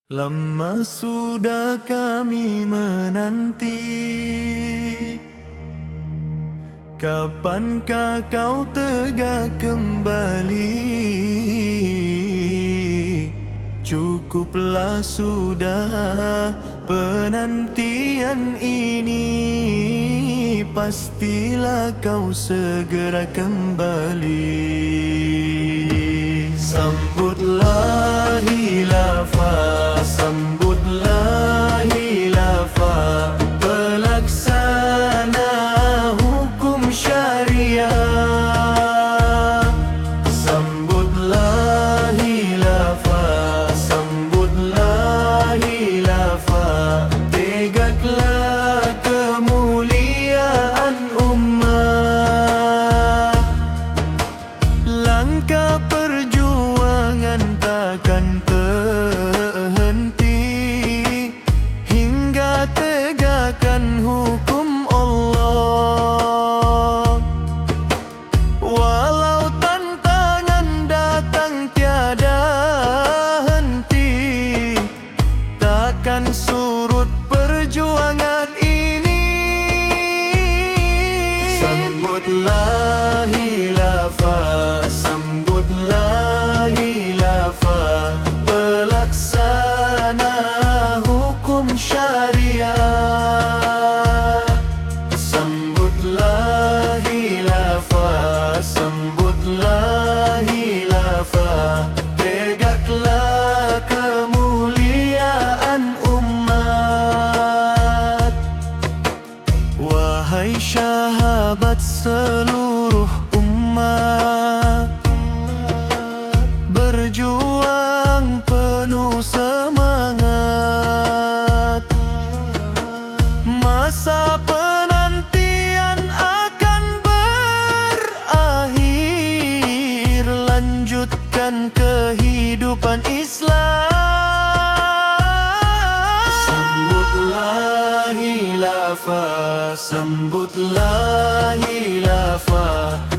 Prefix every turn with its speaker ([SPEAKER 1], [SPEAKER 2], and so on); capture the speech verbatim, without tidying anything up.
[SPEAKER 1] Lama sudah kami menanti, kapankah kau tegak kembali? Cukuplah sudah penantian ini, pastilah kau segera kembali. Sambutlah khilafah, sambutlah khilafah, pelaksana hukum syariah. Sambutlah khilafah, sambutlah khilafah, tegaklah kemuliaan umat. Langkah perjuangan takkan terhenti hingga tegakkan hukum Allah. Walau tantangan datang tiada henti, takkan surut perjuangan ini. Sambutlah khilafah, sambutlah khilafah, pelaksana hukum syariah. Sambutlah khilafah, sambutlah khilafah, tegaklah kemuliaan umat. Wahai sahabat seluruh umat, berjuang penuh semangat. Masa penantian akan berakhir, lanjutkan kehidupan Islam. Sambutlah khilafah, sambutlah khilafah,